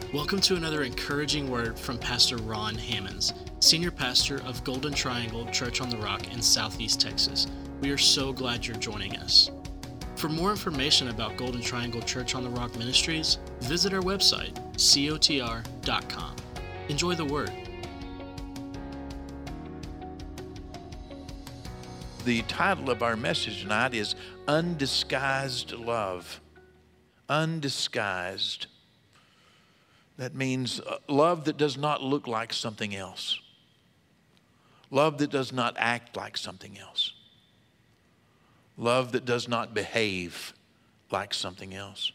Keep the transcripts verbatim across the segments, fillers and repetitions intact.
Welcome to another encouraging word from Pastor Ron Hammonds, Senior Pastor of Golden Triangle Church on the Rock in Southeast Texas. We are so glad you're joining us. For more information about Golden Triangle Church on the Rock Ministries, visit our website, C O T R dot com. Enjoy the word. The title of our message tonight is Undisguised Love. Undisguised. That means love that does not look like something else. Love that does not act like something else. Love that does not behave like something else.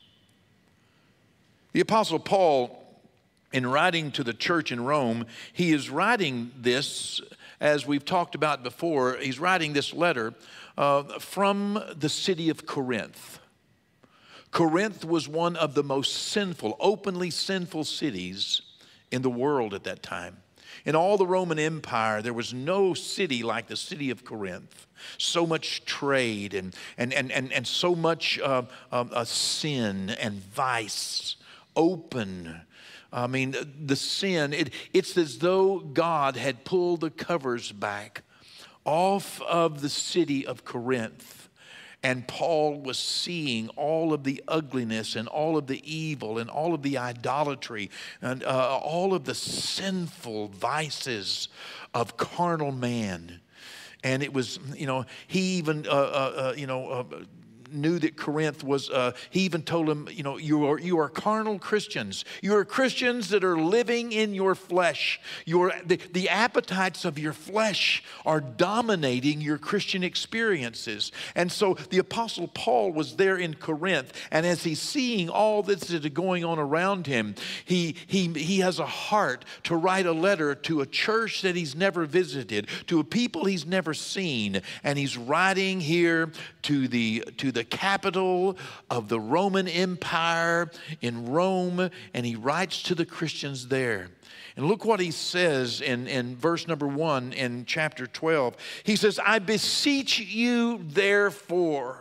The Apostle Paul, in writing to the church in Rome, he is writing this, as we've talked about before, he's writing this letter uh, from the city of Corinth. Corinth was one of the most sinful, openly sinful cities in the world at that time. In all the Roman Empire, there was no city like the city of Corinth. So much trade and, and, and, and, and so much uh, uh, sin and vice, open. I mean, the sin, it, it's as though God had pulled the covers back off of the city of Corinth. And Paul was seeing all of the ugliness and all of the evil and all of the idolatry and uh, all of the sinful vices of carnal man. And it was, you know, he even, uh, uh, uh, you know, uh, knew that Corinth was, uh, he even told him, you know, you are, you are carnal Christians. You are Christians that are living in your flesh. Your, the, the appetites of your flesh are dominating your Christian experiences. And so the Apostle Paul was there in Corinth, and as he's seeing all this that is going on around him, he, he, he has a heart to write a letter to a church that he's never visited, to a people he's never seen, and he's writing here to the, to the the capital of the Roman Empire in Rome, and he writes to the Christians there. And look what he says in, in verse number one in chapter twelve. He says, I beseech you therefore.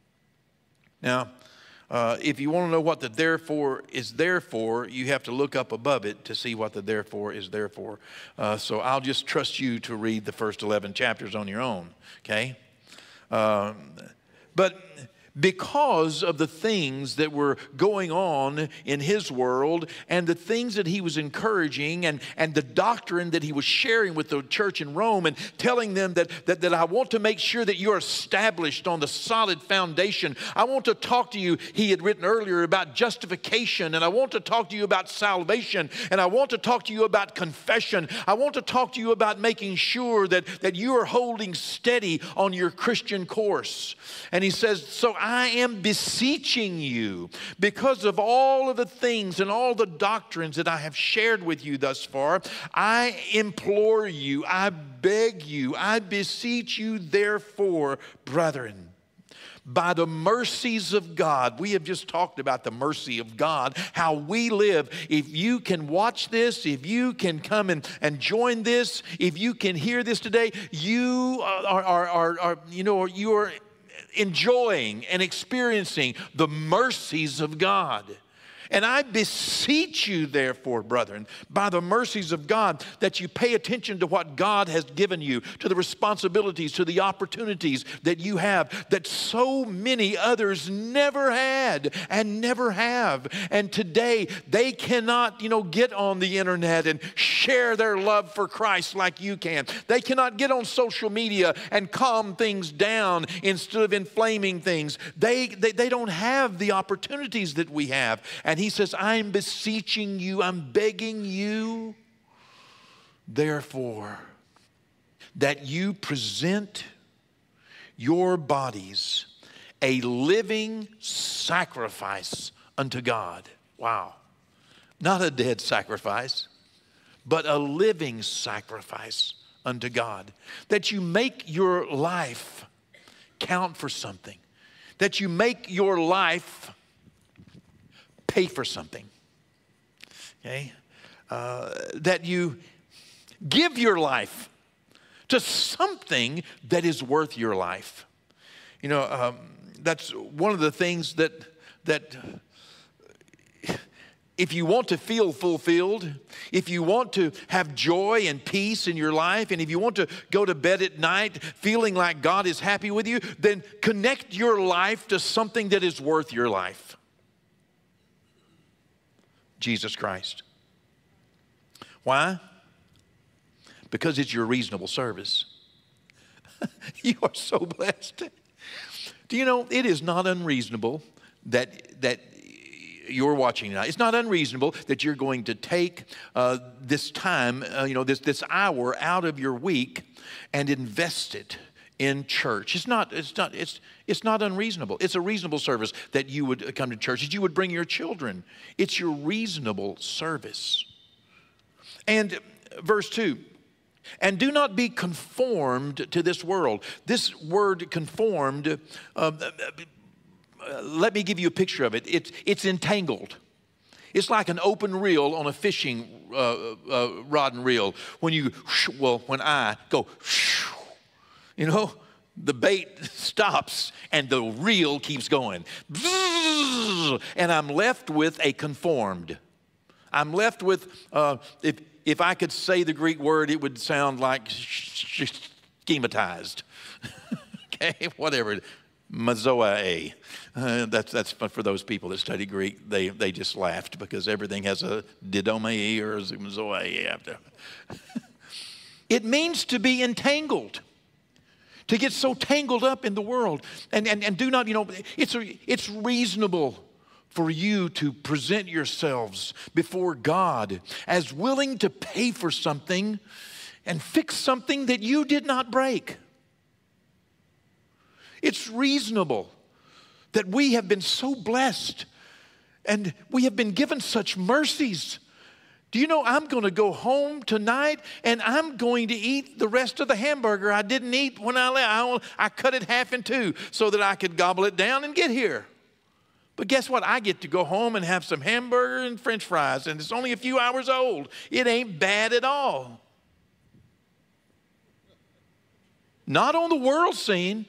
Now, uh, if you want to know what the therefore is there for, you have to look up above it to see what the therefore is there for. Uh, so I'll just trust you to read the first eleven chapters on your own, okay? Uh, but because of the things that were going on in his world and the things that he was encouraging and, and the doctrine that he was sharing with the church in Rome and telling them that, that, that I want to make sure that you're established on the solid foundation. I want to talk to you, he had written earlier, about justification, and I want to talk to you about salvation, and I want to talk to you about confession. I want to talk to you about making sure that, that you are holding steady on your Christian course. And he says, so I am beseeching you because of all of the things and all the doctrines that I have shared with you thus far. I implore you, I beg you, I beseech you therefore, brethren, by the mercies of God. We have just talked about the mercy of God, how we live. If you can watch this, if you can come and, and join this, if you can hear this today, you are, are, are, are you know, you are enjoying and experiencing the mercies of God. And I beseech you, therefore, brethren, by the mercies of God, that you pay attention to what God has given you, to the responsibilities, to the opportunities that you have, that so many others never had and never have. And today, they cannot, you know, get on the internet and share their love for Christ like you can. They cannot get on social media and calm things down instead of inflaming things. They, they, they don't have the opportunities that we have. And And he says, I'm beseeching you, I'm begging you, therefore, that you present your bodies a living sacrifice unto God. Wow. Not a dead sacrifice, but a living sacrifice unto God. That you make your life count for something. That you make your life pay for something, okay? Uh, that you give your life to something that is worth your life. You know, um, that's one of the things that that if you want to feel fulfilled, if you want to have joy and peace in your life, and if you want to go to bed at night feeling like God is happy with you, then connect your life to something that is worth your life. Jesus Christ. Why? Because it's your reasonable service. You are so blessed. Do you know, it is not unreasonable that, that you're watching tonight. It's not unreasonable that you're going to take uh, this time, uh, you know, this, this hour out of your week and invest it in church. It's not, it's not, it's, it's not unreasonable. It's a reasonable service that you would come to church, that you would bring your children. It's your reasonable service. And verse two, and do not be conformed to this world. This word conformed, uh, let me give you a picture of it. It's, it's entangled. It's like an open reel on a fishing uh, uh, rod and reel. When you, well, when I go, you know, the bait stops and the reel keeps going. And I'm left with a conformed. I'm left with, uh, if, if I could say the Greek word, it would sound like schematized. Okay, whatever. Mazoe. Uh, that's, that's for those people that study Greek. They, they just laughed because everything has a didomai or a mazoe after. It means to be entangled. To get so tangled up in the world. And, and, and do not, you know, it's, a, it's reasonable for you to present yourselves before God as willing to pay for something and fix something that you did not break. It's reasonable that we have been so blessed and we have been given such mercies. Do you know I'm going to go home tonight and I'm going to eat the rest of the hamburger I didn't eat when I left. I, I cut it half in two so that I could gobble it down and get here. But guess what? I get to go home and have some hamburger and French fries, and it's only a few hours old. It ain't bad at all. Not on the world scene.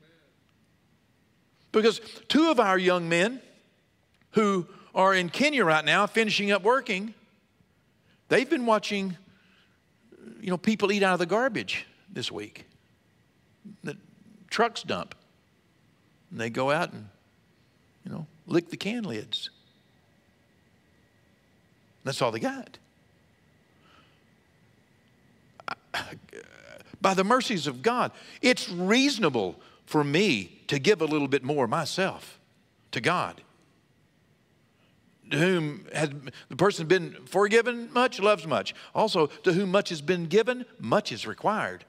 Because two of our young men who are in Kenya right now finishing up working, they've been watching, you know, people eat out of the garbage this week. The trucks dump. And they go out and, you know, lick the can lids. That's all they got. By the mercies of God, it's reasonable for me to give a little bit more myself to God. To whom has the person been forgiven much, loves much. Also, to whom much has been given, much is required.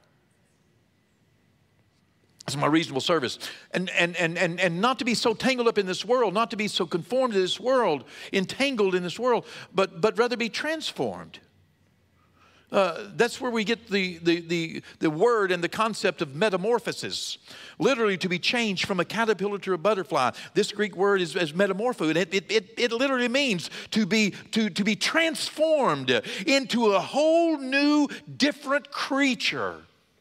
That's my reasonable service. And, and, and, and, and not to be so tangled up in this world, not to be so conformed to this world, entangled in this world, but, but rather be transformed. Uh, that's where we get the, the, the, the word and the concept of metamorphosis. Literally to be changed from a caterpillar to a butterfly. This Greek word is, is metamorpho. It, it, it, it literally means to be, to, to be transformed into a whole new, different creature.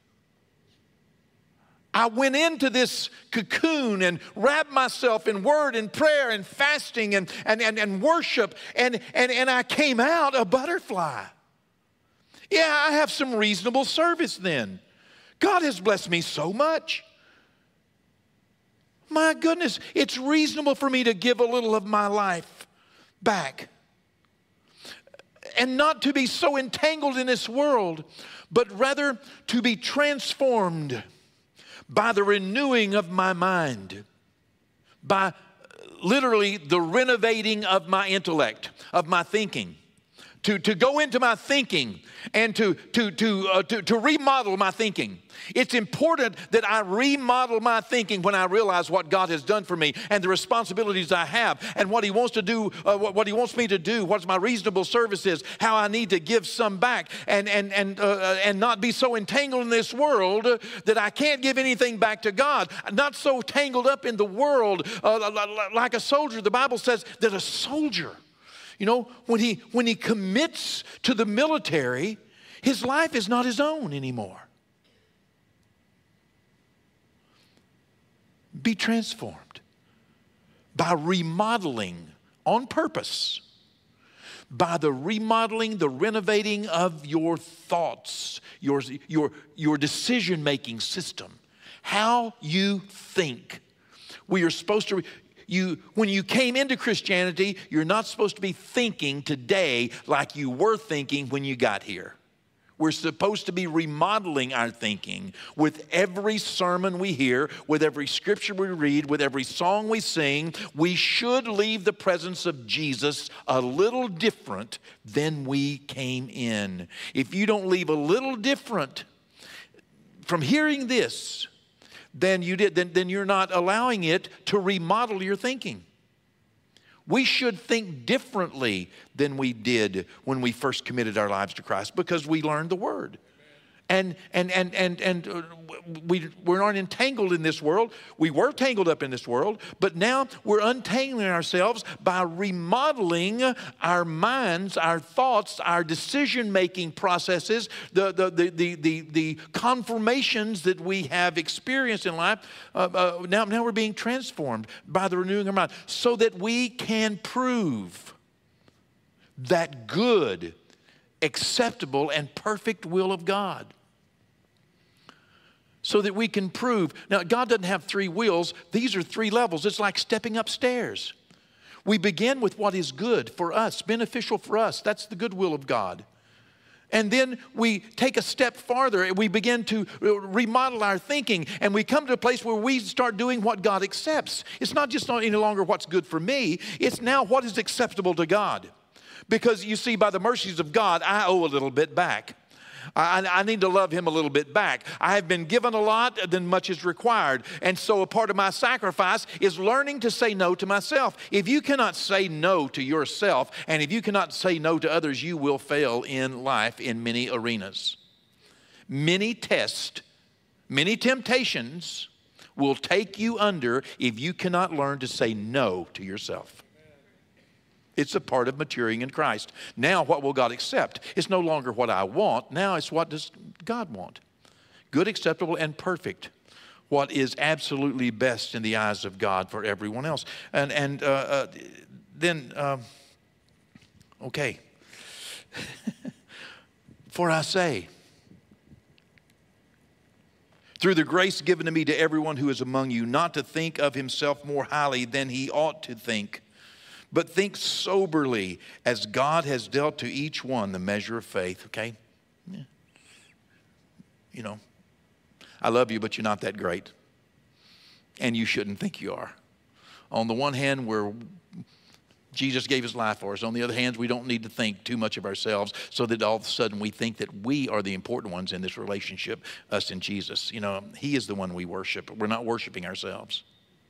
I went into this cocoon and wrapped myself in word and prayer and fasting and, and, and, and worship, and, and, and I came out a butterfly. Yeah, I have some reasonable service then. God has blessed me so much. My goodness, it's reasonable for me to give a little of my life back. And not to be so entangled in this world, but rather to be transformed by the renewing of my mind, by literally the renovating of my intellect, of my thinking. To, to go into my thinking and to, to, to, uh, to, to remodel my thinking. It's important that I remodel my thinking when I realize what God has done for me and the responsibilities I have and what He wants to do, uh, what, what He wants me to do, what my reasonable service is, how I need to give some back and, and, and, uh, and not be so entangled in this world that I can't give anything back to God. Not so tangled up in the world uh, like a soldier. The Bible says that a soldier, you know, when he, when he commits to the military, his life is not his own anymore. Be transformed by remodeling on purpose by the remodeling, the renovating of your thoughts, your, your, your decision-making system, how you think. We are supposed to, you, when you came into Christianity, you're not supposed to be thinking today like you were thinking when you got here. We're supposed to be remodeling our thinking with every sermon we hear, with every scripture we read, with every song we sing. We should leave the presence of Jesus a little different than we came in. If you don't leave a little different from hearing this, then, you did, then, then you're not allowing it to remodel your thinking. We should think differently than we did when we first committed our lives to Christ because we learned the Word. And, and, and, and, and we, we're not entangled in this world. We were tangled up in this world, but now we're untangling ourselves by remodeling our minds, our thoughts, our decision-making processes, the, the, the, the, the, the confirmations that we have experienced in life. Uh, uh, now, now we're being transformed by the renewing of our mind so that we can prove that good, acceptable, and perfect will of God. So that we can prove. Now, God doesn't have three wheels. These are three levels. It's like stepping upstairs. We begin with what is good for us, beneficial for us. That's the good will of God. And then we take a step farther and we begin to remodel our thinking, and we come to a place where we start doing what God accepts. It's not just not any longer what's good for me. It's now what is acceptable to God. Because you see, by the mercies of God, I owe a little bit back. I, I need to love Him a little bit back. I have been given a lot, then much is required. And so a part of my sacrifice is learning to say no to myself. If you cannot say no to yourself, and if you cannot say no to others, you will fail in life in many arenas. Many tests, many temptations will take you under if you cannot learn to say no to yourself. It's a part of maturing in Christ. Now, what will God accept? It's no longer what I want. Now it's what does God want? Good, acceptable, and perfect. What is absolutely best in the eyes of God for everyone else. And, and uh, uh, then, uh, okay. For I say, through the grace given to me to everyone who is among you, not to think of himself more highly than he ought to think, but think soberly as God has dealt to each one the measure of faith, okay? Yeah. You know, I love you, but you're not that great. And you shouldn't think you are. On the one hand, we're, Jesus gave His life for us. On the other hand, we don't need to think too much of ourselves so that all of a sudden we think that we are the important ones in this relationship, us and Jesus. You know, He is the one we worship. We're not worshiping ourselves.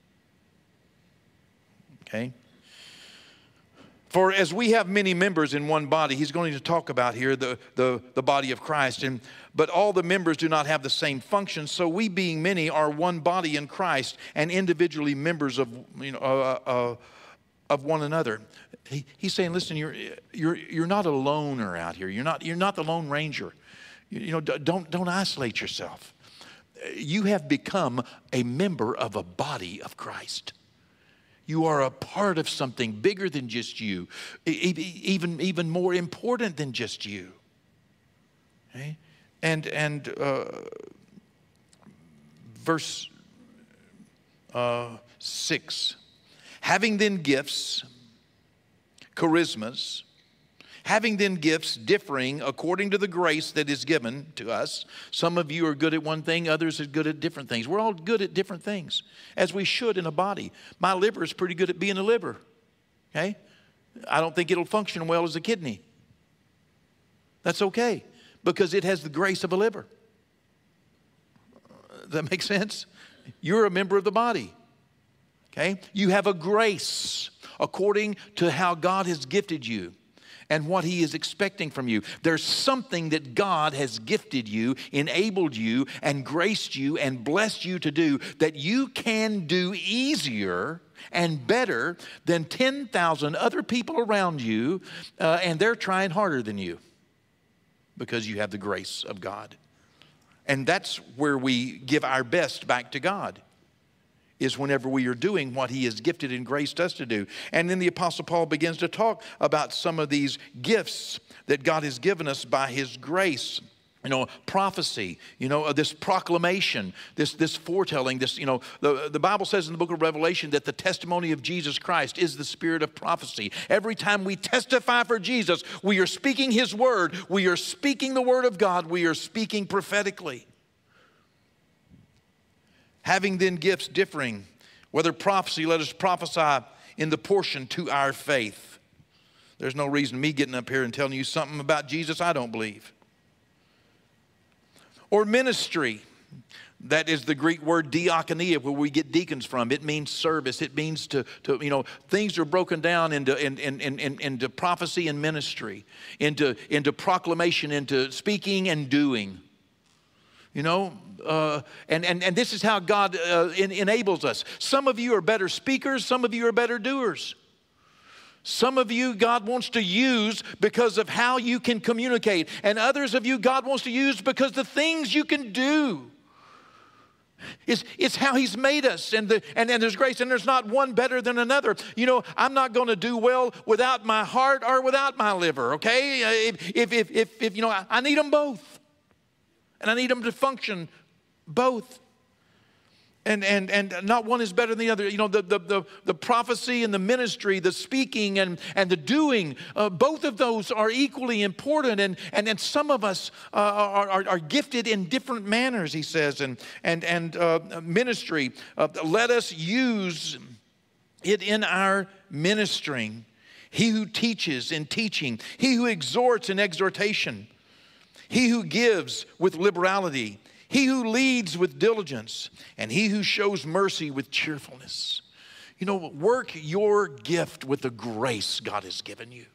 Okay? For as we have many members in one body, he's going to talk about here the, the, the body of Christ, and but all the members do not have the same function. So we, being many, are one body in Christ and individually members of you know uh, uh, of one another. He, he's saying, listen, you're you're you're not a loner out here. You're not you're not the Lone Ranger. You, you know, don't don't isolate yourself. You have become a member of a body of Christ. You are a part of something bigger than just you, even, even more important than just you. Okay? And, and uh, verse uh, six, having then gifts, charismas, having then gifts differing according to the grace that is given to us. Some of you are good at one thing, others are good at different things. We're all good at different things, as we should in a body. My liver is pretty good at being a liver, okay? I don't think it'll function well as a kidney. That's okay, because it has the grace of a liver. Does that make sense? You're a member of the body, okay? You have a grace according to how God has gifted you and what He is expecting from you. There's something that God has gifted you, enabled you, and graced you, and blessed you to do that you can do easier and better than ten thousand other people around you, uh, and they're trying harder than you because you have the grace of God. And that's where we give our best back to God. is whenever we are doing what he has gifted and graced us to do. And then the Apostle Paul begins to talk about some of these gifts that God has given us by his grace. You know, prophecy, you know, this proclamation, this, this foretelling, this, you know, the, the Bible says in the book of Revelation that the testimony of Jesus Christ is the spirit of prophecy. Every time we testify for Jesus, we are speaking his word. We are speaking the word of God. We are speaking prophetically. Having then gifts differing, whether prophecy, let us prophesy in the portion to our faith. There's no reason me getting up here and telling you something about Jesus I don't believe. Or ministry. That is the Greek word diakonia, where we get deacons from. It means service. It means to, to you know, things are broken down into, in, in, in, into prophecy and ministry, into, into proclamation, into speaking and doing. You know, uh, and, and, and this is how God uh, en- enables us. Some of you are better speakers. Some of you are better doers. Some of you God wants to use because of how you can communicate. And others of you God wants to use because the things you can do. It's, it's how he's made us. And, the, and, and there's grace. And there's not one better than another. You know, I'm not going to do well without my heart or without my liver, okay? If, if, if, if, if you know, I, I need them both. And I need them to function both. And, and, and not one is better than the other. You know, the, the, the, the prophecy and the ministry, the speaking and, and the doing, uh, both of those are equally important. And, and, and some of us uh, are, are, are gifted in different manners, he says. And, and, and uh, ministry, uh, let us use it in our ministering. He who teaches in teaching, he who exhorts in exhortation, he who gives with liberality, he who leads with diligence, and he who shows mercy with cheerfulness. You know, work your gift with the grace God has given you.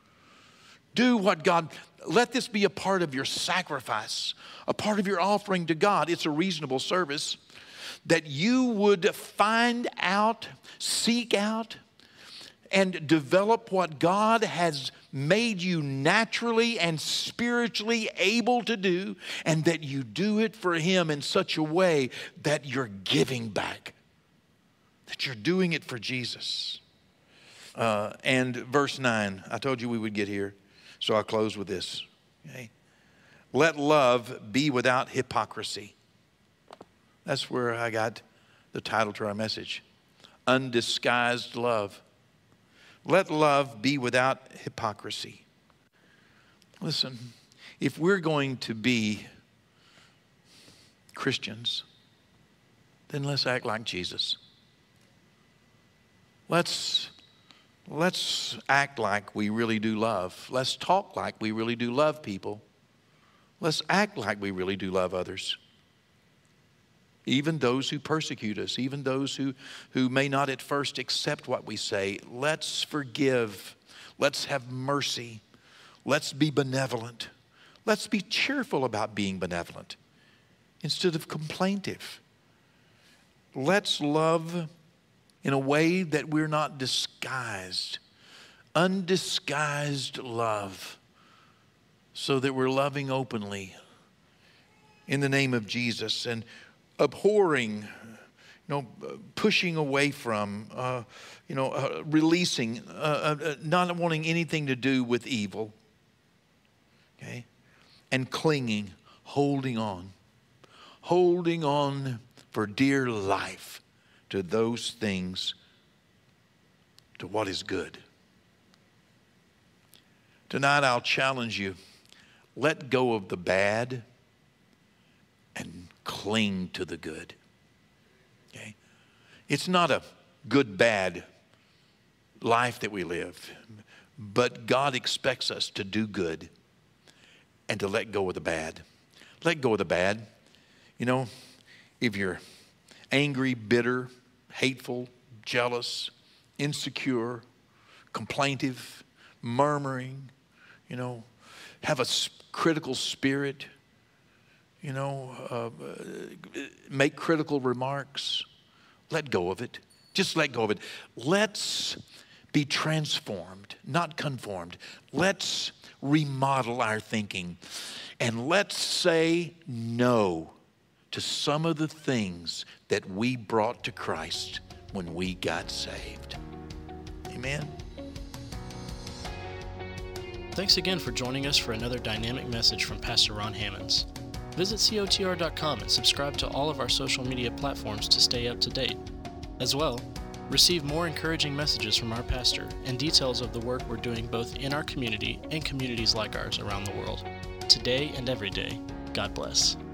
Do what God, let this be a part of your sacrifice, a part of your offering to God. It's a reasonable service. That you would find out, seek out, and develop what God has made you naturally and spiritually able to do, and that you do it for him in such a way that you're giving back, that you're doing it for Jesus. Uh, and verse nine, I told you we would get here, so I'll close with this. Okay? Let love be without hypocrisy. That's where I got the title to our message, Undisguised Love. Let love be without hypocrisy. Listen, if we're going to be Christians, then let's act like Jesus. Let's, let's act like we really do love. Let's talk like we really do love people. Let's act like we really do love others. Even those who persecute us, even those who, who may not at first accept what we say. Let's forgive. Let's have mercy. Let's be benevolent. Let's be cheerful about being benevolent instead of complaintive. Let's love in a way that we're not disguised. Undisguised love, so that we're loving openly in the name of Jesus, and abhorring, you know, pushing away from, uh, you know, uh, releasing, uh, uh, not wanting anything to do with evil, okay? And clinging, holding on, holding on for dear life to those things, to what is good. Tonight I'll challenge you, let go of the bad and cling to the good. Okay? It's not a good, bad life that we live, but God expects us to do good and to let go of the bad. Let go of the bad. You know, if you're angry, bitter, hateful, jealous, insecure, complaintive, murmuring, you know, have a critical spirit, you know, uh, make critical remarks. Let go of it. Just let go of it. Let's be transformed, not conformed. Let's remodel our thinking. And let's say no to some of the things that we brought to Christ when we got saved. Amen. Thanks again for joining us for another dynamic message from Pastor Ron Hammonds. Visit C O T R dot com and subscribe to all of our social media platforms to stay up to date. As well, receive more encouraging messages from our pastor and details of the work we're doing both in our community and communities like ours around the world. Today and every day, God bless.